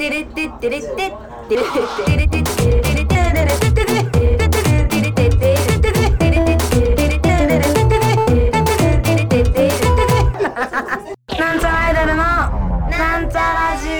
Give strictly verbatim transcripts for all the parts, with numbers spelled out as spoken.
なんちゃらアイドルのなんちゃラジ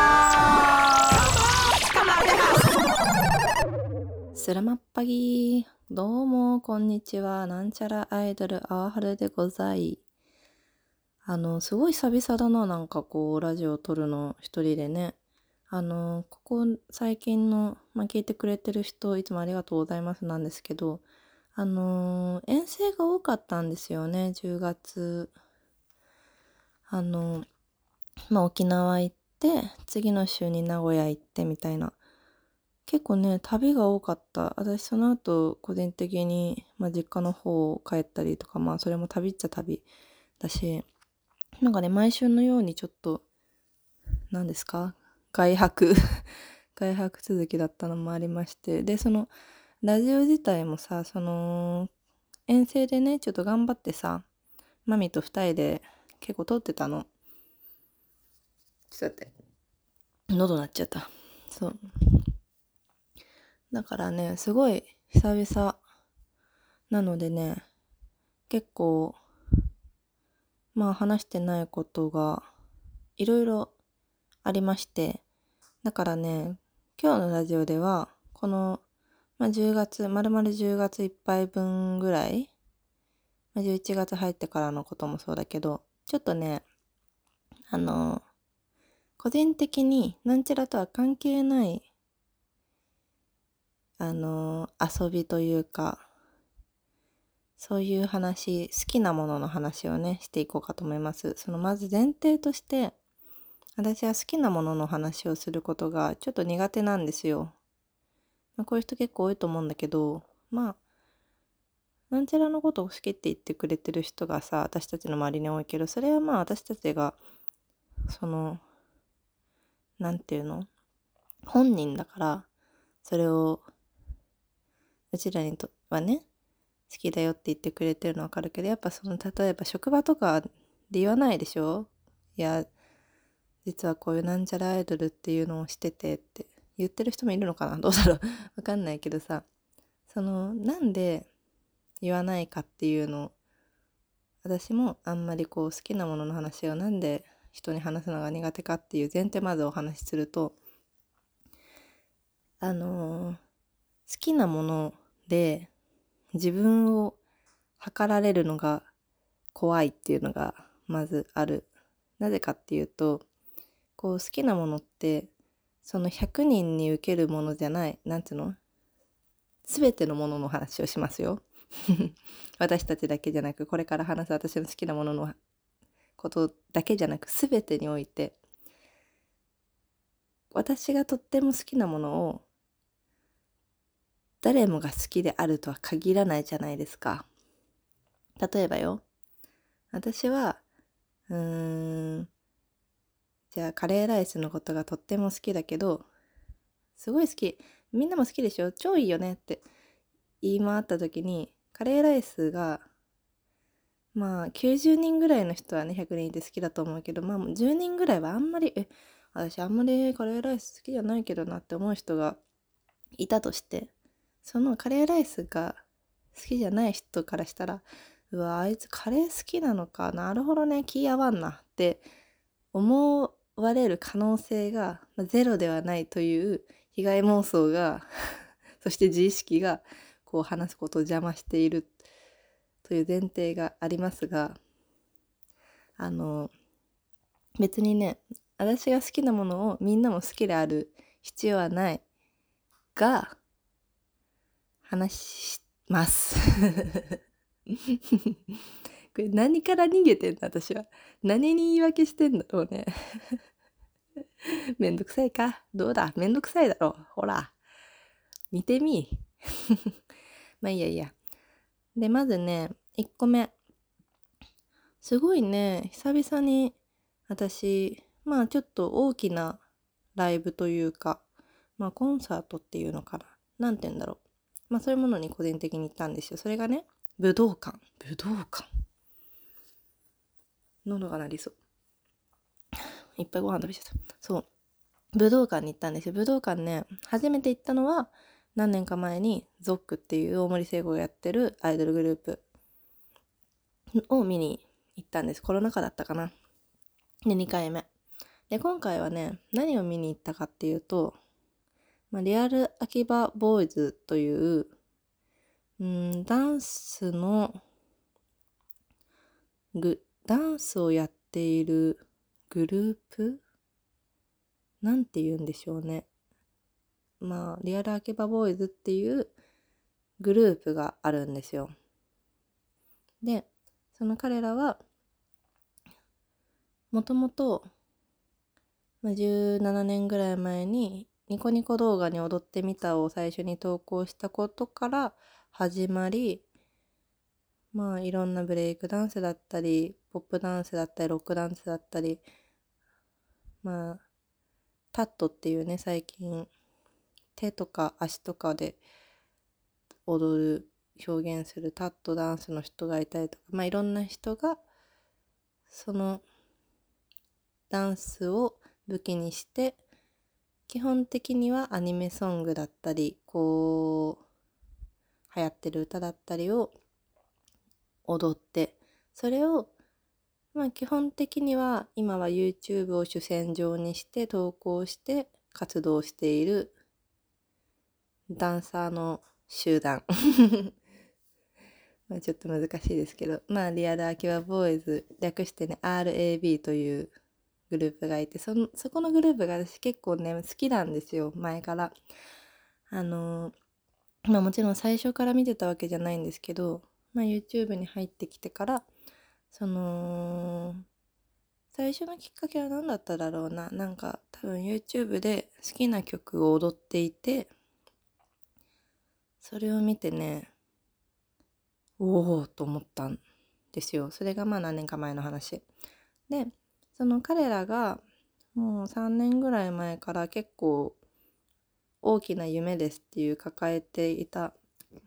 オ。スラマッパギー、どうもこんにちは。なんちゃらアイドルあわはるでござい。あのすごい久々だな、なんかこうラジオを撮るの一人でね。あのここ最近の、まあ、聞いてくれてる人いつもありがとうございますなんですけど、あの遠征が多かったんですよね。じゅうがつあのまあ沖縄行って次の週に名古屋行ってみたいな、結構ね旅が多かった。私その後個人的に、まあ、実家の方帰ったりとか、まあそれも旅っちゃ旅だし、なんかね毎週のようにちょっと何ですか外泊外泊続きだったのもありまして、でそのラジオ自体もさ、その遠征でねちょっと頑張ってさ、マミと二人で結構撮ってたの。ちょっと待って、喉鳴っちゃった。そうだからねすごい久々なのでね、結構まあ話してないことがいろいろありまして、だからね今日のラジオではこの、まあ、じゅうがつまるまるじゅうがついっぱいぶんぐらい、まあ、じゅういちがつ入ってからのこともそうだけど、ちょっとねあの個人的になんちゃらとは関係ないあの遊びというか、そういう話、好きなものの話をねしていこうかと思います。そのまず前提として、私は好きなものの話をすることがちょっと苦手なんですよ。まあ、こういう人結構多いと思うんだけど、まあなんちゃらのことを好きって言ってくれてる人がさ、私たちの周りに多いけど、それはまあ私たちがそのなんていうの本人だから、それをうちらにとはね好きだよって言ってくれてるのはわかるけど、やっぱその例えば職場とかで言わないでしょ。いや実はこういうなんちゃらアイドルっていうのをしててって言ってる人もいるのかな、どうだろうわかんないけどさ、そのなんで言わないかっていうのを、私もあんまりこう好きなものの話をなんで人に話すのが苦手かっていう前提まずお話しすると、あのー、好きなもので自分を測られるのが怖いっていうのがまずある。なぜかっていうと、こう好きなものってそのひゃくにんに受けるものじゃない、なんていうの、全てのものの話をしますよ私たちだけじゃなく、これから話す私の好きなもののことだけじゃなく、全てにおいて私がとっても好きなものを誰もが好きであるとは限らないじゃないですか。例えばよ、私はうーんじゃあカレーライスのことがとっても好きだけど、すごい好き、みんなも好きでしょ、超いいよねって言い回った時に、カレーライスがまあきゅうじゅうにんぐらいの人はねひゃくにんいて好きだと思うけど、まあじゅうにんぐらいはあんまりえ私あんまりカレーライス好きじゃないけどなって思う人がいたとして、そのカレーライスが好きじゃない人からしたら、うわあいつカレー好きなのか、なるほどね気合わんなって思われる可能性がゼロではないという被害妄想がそして自意識がこう話すことを邪魔しているという前提がありますが、あの別にね私が好きなものをみんなも好きである必要はないが話しますこれ何から逃げてんの、私は何に言い訳してんだろうねめんどくさいか、どうだ、めんどくさいだろ、ほら見てみまあいいやいいや。でまずねいっこめ、すごいね久々に私まあちょっと大きなライブというか、まあコンサートっていうのかな、なんて言うんだろう、まあそういうものに個人的に行ったんですよ。それがね武道館、武道館喉が鳴りそう、いっぱいご飯食べちゃった。そう武道館に行ったんですよ。武道館ね、初めて行ったのは何年か前にゾックっていう大森聖子がやってるアイドルグループを見に行ったんです。コロナ禍だったかな。で、にかいめ。で、今回はね、何を見に行ったかっていうと、まあ、リアル秋葉ボーイズという、うん、ダンスのグ、ダンスをやっているグループなんて言うんでしょうね。まあ、リアル秋葉ボーイズっていうグループがあるんですよ。で、その彼らは、もともと、じゅうななねんぐらい前に、ニコニコ動画に踊ってみたを最初に投稿したことから始まり、まあいろんなブレイクダンスだったり、ポップダンスだったり、ロックダンスだったり、まあ、タットっていうね、最近手とか足とかで踊る、表現するタットダンスの人がいたりとか、まあいろんな人がそのダンスを武器にして、基本的にはアニメソングだったり、こう、流行ってる歌だったりを踊って、それを、まあ基本的には今は YouTube を主戦場にして投稿して活動しているダンサーの集団。まあちょっと難しいですけど、まあリアルアキバボーイズ、略してね アールエービー というグループがいて、その、そこのグループが私結構ね、好きなんですよ、前から。あのまあもちろん最初から見てたわけじゃないんですけど、まあ YouTube に入ってきてから、その、最初のきっかけは何だっただろうな。なんか多分 YouTube で好きな曲を踊っていて、それを見てね、おおと思ったんですよ。それがまあ何年か前の話。で、その彼らがもうさんねんぐらい前から結構大きな夢ですっていう抱えていた、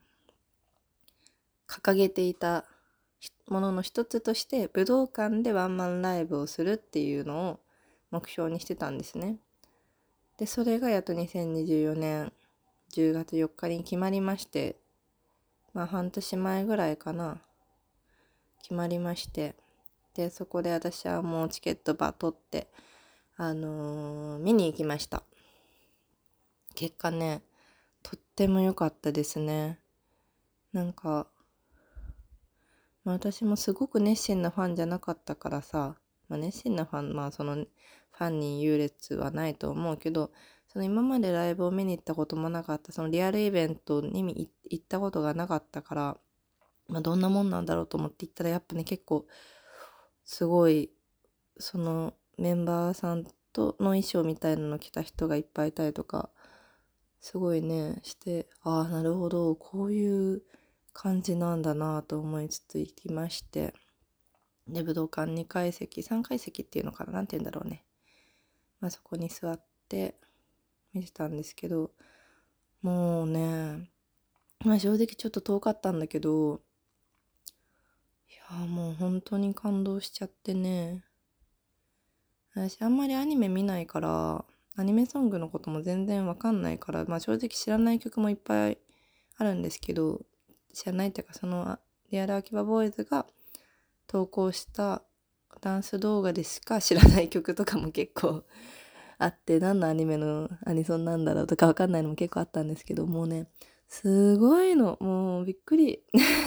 掲げていたものの一つとして武道館でワンマンライブをするっていうのを目標にしてたんですね。で、それがやっとにせんにじゅうよねんじゅうがつよっかに決まりまして、まあ半年前ぐらいかな、決まりまして、で、そこで私はもうチケットば取って、あのー見に行きました。結果ね、とっても良かったですね。なんか、まあ、私もすごく熱心なファンじゃなかったからさ、まあ、熱心なファン、まあそのファンに優劣はないと思うけど、その今までライブを見に行ったこともなかった、そのリアルイベントに行ったことがなかったから、まあどんなもんなんだろうと思って行ったらやっぱね結構すごい、そのメンバーさんとの衣装みたいなの着た人がいっぱいいたりとか、すごいね、して、ああ、なるほど、こういう感じなんだなと思いつつ行きまして、で、武道館にかい席、さんかい席っていうのかな、なんて言うんだろうね。まあそこに座って見てたんですけど、もうね、まあ正直ちょっと遠かったんだけど、いやーもう本当に感動しちゃってね。私あんまりアニメ見ないから、アニメソングのことも全然わかんないから、まあ正直知らない曲もいっぱいあるんですけど、知らないっていうかそのリアルアキバボーイズが投稿したダンス動画でしか知らない曲とかも結構あって、何のアニメのアニソンなんだろうとかわかんないのも結構あったんですけど、もうね、すごいの。もうびっくり。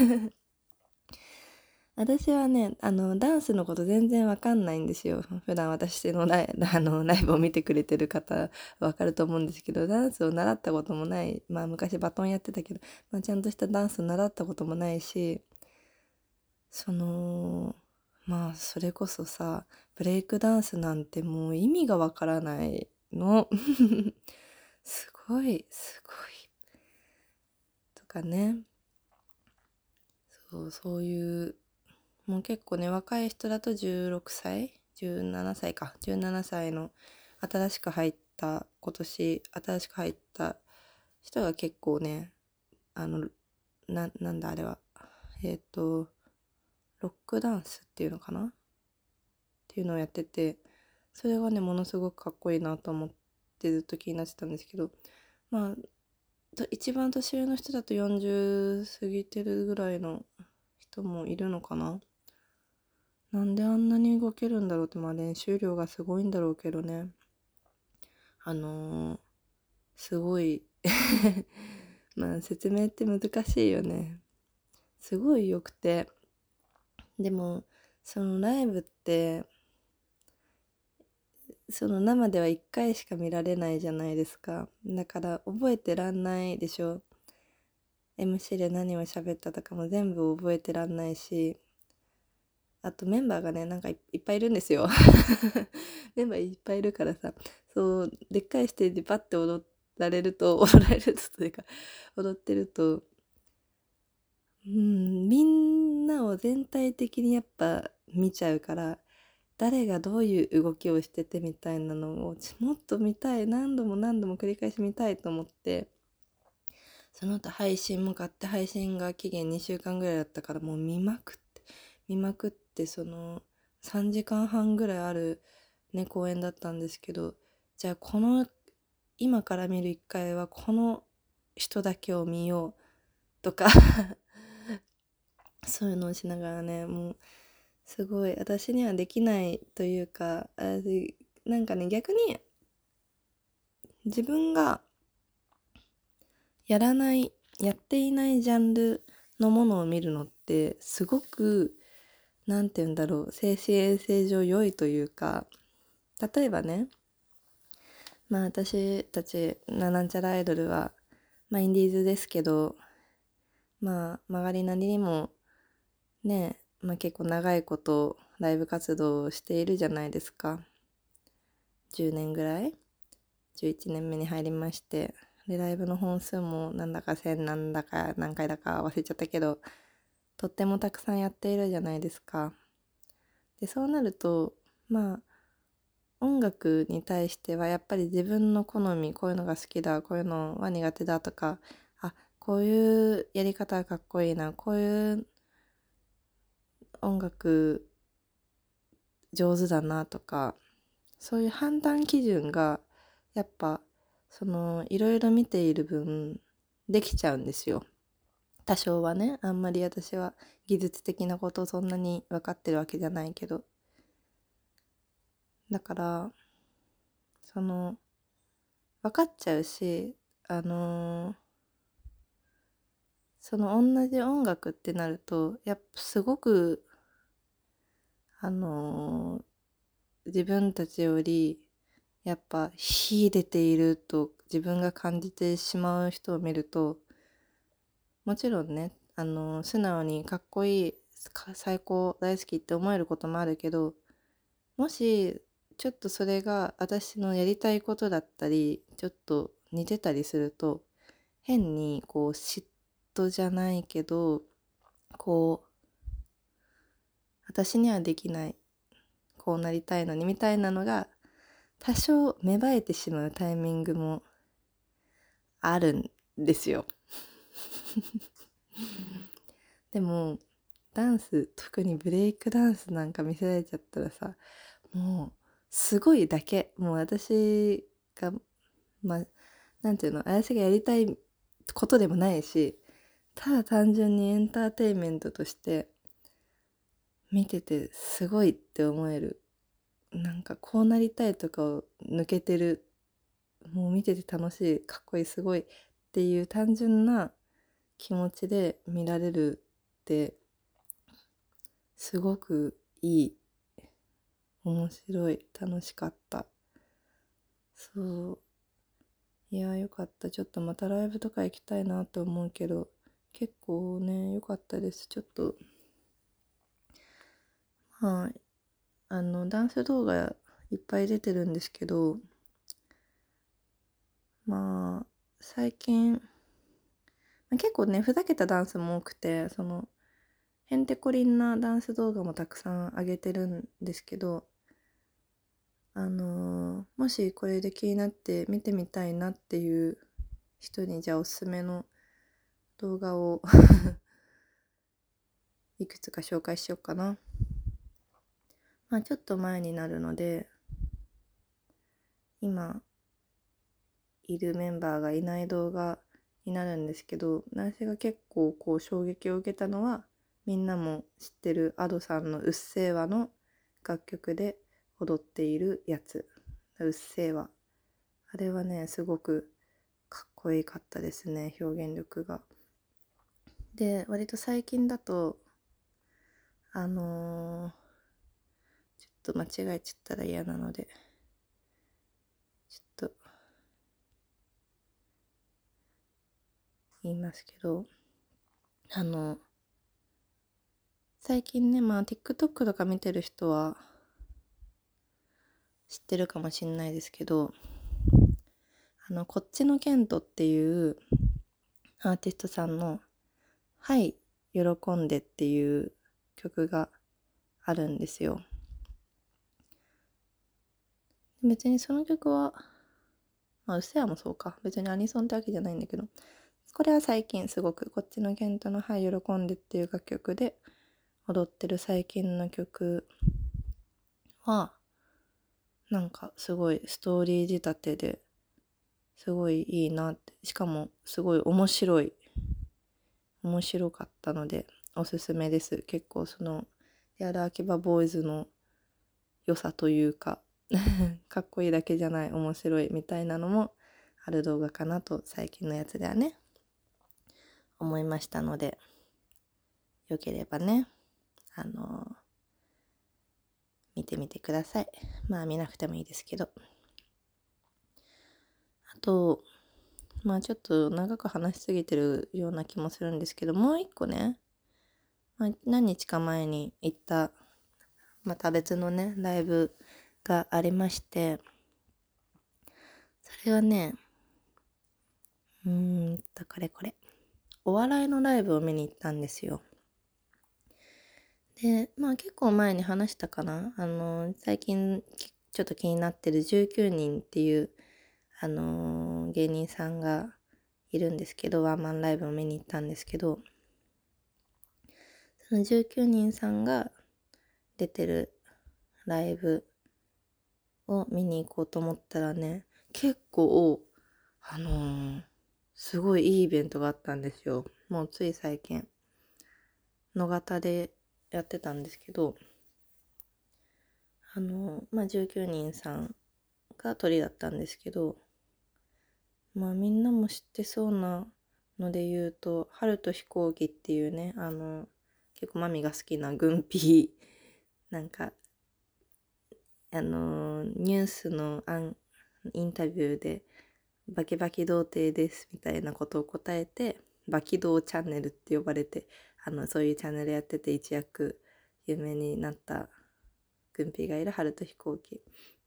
私はね、あの、ダンスのこと全然わかんないんですよ。普段私のライ、あの、ライブを見てくれてる方わかると思うんですけど、ダンスを習ったこともない。まあ昔バトンやってたけど、まあちゃんとしたダンスを習ったこともないし、その、まあそれこそさ、ブレイクダンスなんてもう意味がわからないの。すごい、すごい。とかね。そう、そういう、もう結構ね、若い人だとじゅうろくさい ?じゅうななさいか。じゅうななさいの新しく入った、今年新しく入った人が結構ね、あの、な、なんだあれは。えっと、ロックダンスっていうのかなっていうのをやってて、それがね、ものすごくかっこいいなと思っってずっと気になってたんですけど、まあ一番年上の人だとよんじゅう過ぎてるぐらいの人もいるのかな。なんであんなに動けるんだろうって、まあ練習量がすごいんだろうけどね。あのー、すごいまあ説明って難しいよね。すごい良くて、でもそのライブってその生ではいっかいしか見られないじゃないですか。だから覚えてらんないでしょ。 エムシー で何を喋ったとかも全部覚えてらんないし、あとメンバーがねなんかいっぱいいるんですよメンバーいっぱいいるからさ、そうでっかいステージバッて踊られると踊られるとというか踊ってると、うんみんなを全体的にやっぱ見ちゃうから、誰がどういう動きをしててみたいなのをもっと見たい、何度も何度も繰り返し見たいと思って、その後配信も買って、配信が期限にしゅうかんぐらいだったからもう見まくって見まくってそのさんじかんはんぐらいあるね公演だったんですけど、じゃあこの今から見るいっかいはこの人だけを見ようとかそういうのをしながらね、もうすごい私にはできないというか、あなんかね逆に自分がやらないやっていないジャンルのものを見るのってすごくなんて言うんだろう、精神衛生上良いというか、例えばね、まあ私たちなんちゃらアイドルはまあインディーズですけど、まあ曲がりなりにもね、まあ結構長いことライブ活動をしているじゃないですか。じゅうねんぐらいじゅういちねんめに入りまして、でライブの本数もなんだかせんなんだか何回だか忘れちゃったけど、とってもたくさんやっているじゃないですか。でそうなるとまあ音楽に対してはやっぱり自分の好み、こういうのが好きだ、こういうのは苦手だとか、あこういうやり方がかっこいいな、こういう音楽上手だなとか、そういう判断基準がやっぱそのいろいろ見ている分できちゃうんですよ。多少はね、あんまり私は技術的なことをそんなに分かってるわけじゃないけど、だからその分かっちゃうし、あのーその同じ音楽ってなるとやっぱすごくあのー自分たちよりやっぱ秀でていると自分が感じてしまう人を見ると、もちろんね、あのー素直にかっこいい、最高大好きって思えることもあるけど、もしちょっとそれが私のやりたいことだったりちょっと似てたりすると、変にこう嫉妬じゃないけど、こう私にはできない、こうなりたいのにみたいなのが多少芽生えてしまうタイミングもあるんですよでもダンス、特にブレイクダンスなんか見せられちゃったらさ、もうすごいだけ、もう私がまあなんていうの、私がやりたいことでもないし、ただ単純にエンターテインメントとして見ててすごいって思える、なんかこうなりたいとかを抜けてる、もう見てて楽しい、かっこいい、すごいっていう単純な気持ちで見られるってすごくいい、面白い、楽しかった。そういやよかった。ちょっとまたライブとか行きたいなと思うけど、結構ね良かったです。ちょっとはい、あのダンス動画いっぱい出てるんですけど、まあ最近結構ねふざけたダンスも多くて、そのへんてこりんなダンス動画もたくさん上げてるんですけど、あのーもしこれで気になって見てみたいなっていう人に、じゃあおすすめの動画をいくつか紹介しようかな。まあちょっと前になるので、今いるメンバーがいない動画になるんですけど、私が結構こう衝撃を受けたのは、みんなも知ってる Ado さんのうっせぇわの楽曲で踊っているやつ、うっせぇわ。あれはね、すごくかっこよかったですね、表現力が。で、割と最近だと、あのー、ちょっと間違えちゃったら嫌なので、ちょっと言いますけど、あの、最近ね、まあ TikTok とか見てる人は知ってるかもしんないですけど、あの、こっちのケントっていうアーティストさんのはい、喜んでっていう曲があるんですよ。別にその曲は、まあ、うっせぇわもそうか。別にアニソンってわけじゃないんだけど、これは最近すごくこっちのケントのはい、喜んでっていう楽曲で踊ってる最近の曲は、なんかすごいストーリー仕立てですごいいいなって、しかもすごい面白い、面白かったのでおすすめです。結構その、やるあきばボーイズの良さというかかっこいいだけじゃない面白いみたいなのもある動画かなと最近のやつではね思いましたので、よければねあのー、見てみてください。まあ見なくてもいいですけど、あとまあちょっと長く話しすぎてるような気もするんですけど、もう一個ね、まあ、何日か前に行ったまた別のねライブがありまして、それはねうーんとこれこれお笑いのライブを見に行ったんですよ。でまあ結構前に話したかな、あの最近ちょっと気になってるじゅうきゅうにんっていうあのー芸人さんがいるんですけど、ワンマンライブを見に行ったんですけど、そのじゅうきゅうにんさんが出てるライブを見に行こうと思ったらね、結構あのー、すごいいいイベントがあったんですよ。もうつい最近野方でやってたんですけど、あのー、まあじゅうきゅうにんさんが鳥だったんですけど、まあみんなも知ってそうなので言うと、春と飛行機っていうね、あの結構マミが好きな軍ピーなんかあのニュースのアンインタビューでバキバキ童貞ですみたいなことを答えて、バキ童チャンネルって呼ばれて、あのそういうチャンネルやってて一躍有名になった軍ピーがいる春と飛行機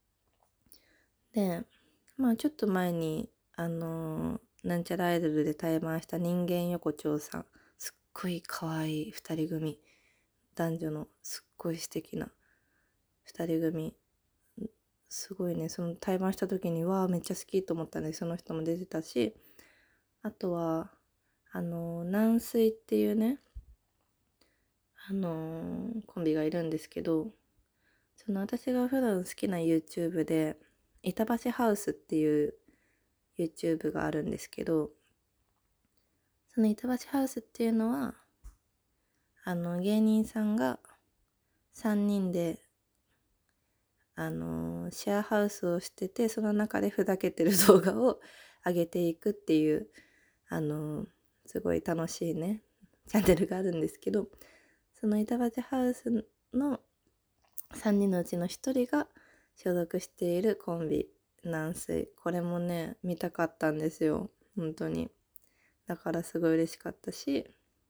で、まあちょっと前にあのなんちゃらアイドルで対バンした人間横丁さん、すっごい可愛い二人組、男女のすっごい素敵な二人組、すごいね、その対バンした時にわあめっちゃ好きと思ったんで、その人も出てたし、あとはあの軟水っていうねあのコンビがいるんですけど、その私が普段好きな YouTube で板橋ハウスっていう YouTube があるんですけど、その板橋ハウスっていうのはあの芸人さんがさんにんであのシェアハウスをしてて、その中でふざけてる動画を上げていくっていうあのすごい楽しいねチャンネルがあるんですけど、その板橋ハウスのさんにんのうちのひとりが所属しているコンビ軟水、これもね見たかったんですよ本当に。だからすごい嬉しかったし、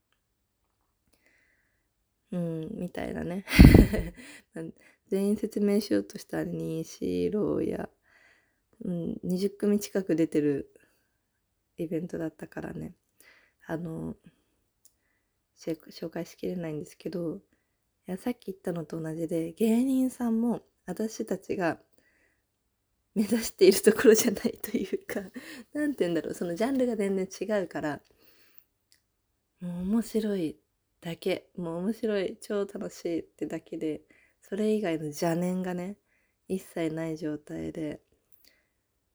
うんみたいなね全員説明しようとしたら西郎や、うん、にじゅっ組近く出てるイベントだったからね、あの紹介しきれないんですけど、いやさっき言ったのと同じで、芸人さんも私たちが目指しているところじゃないというかなんて言うんだろう、そのジャンルが全然違うから、もう面白いだけ、もう面白い超楽しいってだけで、それ以外の邪念がね一切ない状態で、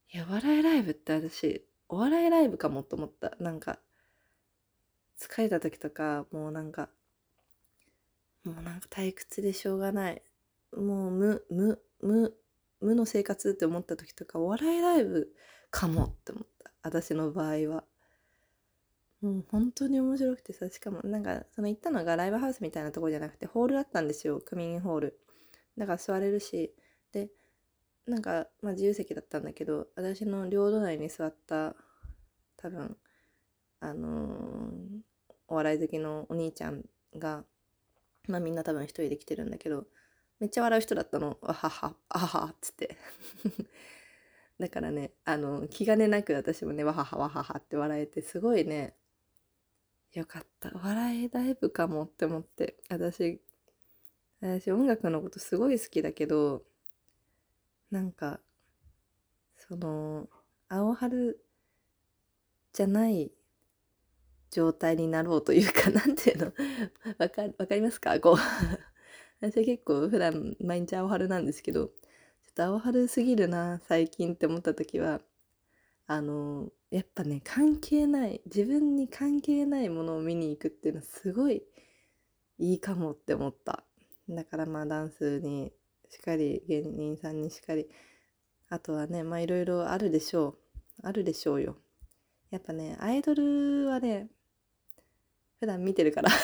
いや、お笑いライブって私、お笑いライブかもと思った。なんか、疲れた時とか、もうなんか、もうなんか退屈でしょうがない。もう無、無、無、無の生活って思った時とか、お笑いライブかもって思った。私の場合は。もう本当に面白くてさ、しかもなんか、その行ったのがライブハウスみたいなところじゃなくて、ホールだったんですよ。区民ホール。だから座れるし、で、なんか、まあ自由席だったんだけど、私の両隣に座った、多分、あのーお笑い好きのお兄ちゃんが、まあみんな多分一人で来てるんだけど、めっちゃ笑う人だったの。わはは、あははっつって。だからね、あの、気兼ねなく私もね、わははわははって笑えて、すごいね、よかった。お笑いライブかもって思って。私、私音楽のことすごい好きだけど、なんか、その、青春じゃない状態になろうというか、なんていうの、わか、わかりますかこう私は結構普段毎日青春なんですけど、ちょっと青春すぎるな、最近って思った時は、あの、やっぱね、関係ない、自分に関係ないものを見に行くっていうのはすごいいいかもって思った。だからまあダンスにしっかり、芸人さんにしっかり、あとはね、まあいろいろあるでしょう。あるでしょうよ。やっぱね、アイドルはね、普段見てるから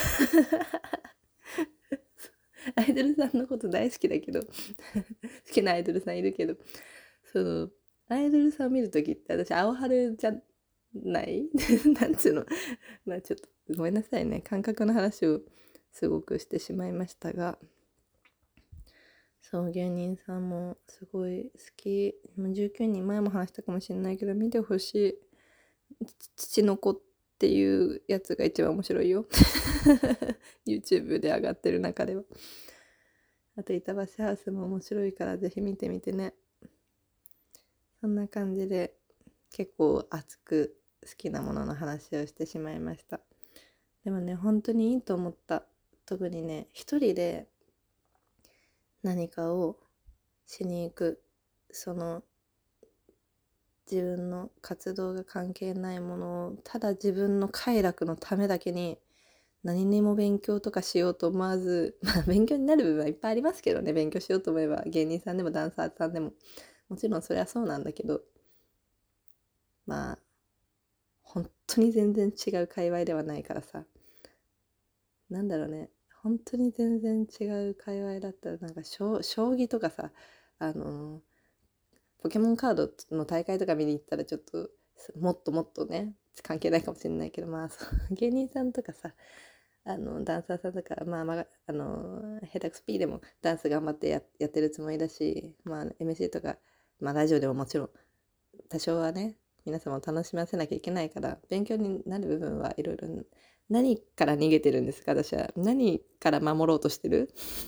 アイドルさんのこと大好きだけど好きなアイドルさんいるけど、その、アイドルさんを見るときって私、青春じゃないなんつうの。まあちょっとごめんなさいね。感覚の話をすごくしてしまいましたが、そう、芸人さんもすごい好き。もうじゅうきゅうにん前も話したかもしれないけど、見てほしい。父の子っていうやつが一番面白いよ。YouTube で上がってる中では。あと、板橋ハウスも面白いからぜひ見てみてね。そんな感じで結構熱く好きなものの話をしてしまいました。でもね、本当にいいと思った。特にね、一人で何かをしに行く、その自分の活動が関係ないものをただ自分の快楽のためだけに何にも勉強とかしようと思わず、まあ勉強になる部分はいっぱいありますけどね、勉強しようと思えば芸人さんでもダンサーさんでももちろんそれはそうなんだけど、まあ本当に全然違う界隈ではないからさ、なんだろうね、本当に全然違う界隈だったらなんか将棋とかさ、あのポケモンカードの大会とか見に行ったらちょっともっともっとね関係ないかもしれないけど、まあ芸人さんとかさ、あのダンサーさんとか、まあ、まあ、あの下手くそ P でもダンス頑張って や, やってるつもりだし、まあ、エムシー とか、まあ、ラジオでももちろん多少はね皆様を楽しませなきゃいけないから勉強になる部分はいろいろ。何から逃げてるんですか？私は何から守ろうとしてる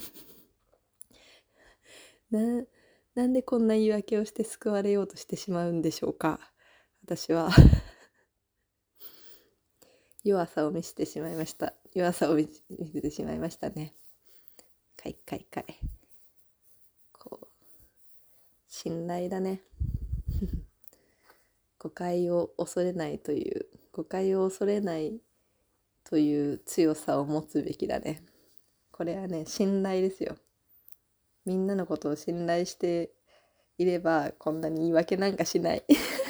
ななんでこんな言い訳をして救われようとしてしまうんでしょうか？私は弱さを見せてしまいました。弱さを見せてしまいましたね。かいかいかい。こう、信頼だね。誤解を恐れないという、誤解を恐れないという強さを持つべきだね。これはね、信頼ですよ。みんなのことを信頼していれば、こんなに言い訳なんかしない。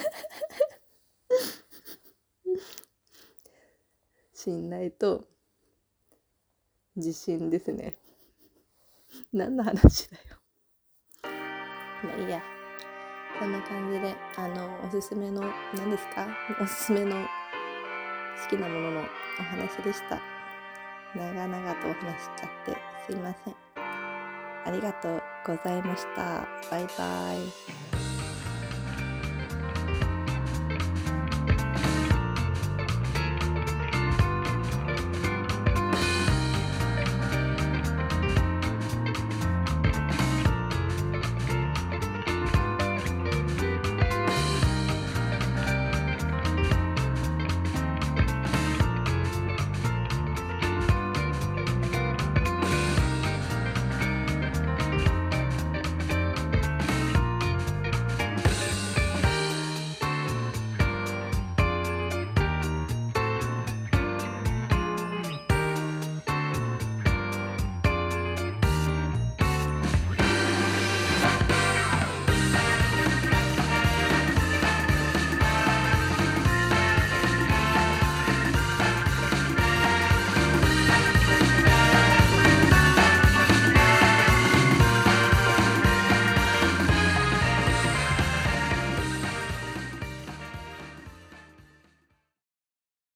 信頼と自信ですね。何の話だよ。まあいいや。こんな感じで、あの、おすすめの、何ですか？おすすめの好きなもののお話でした。長々とお話しちゃってすいません。ありがとうございました。バイバイ。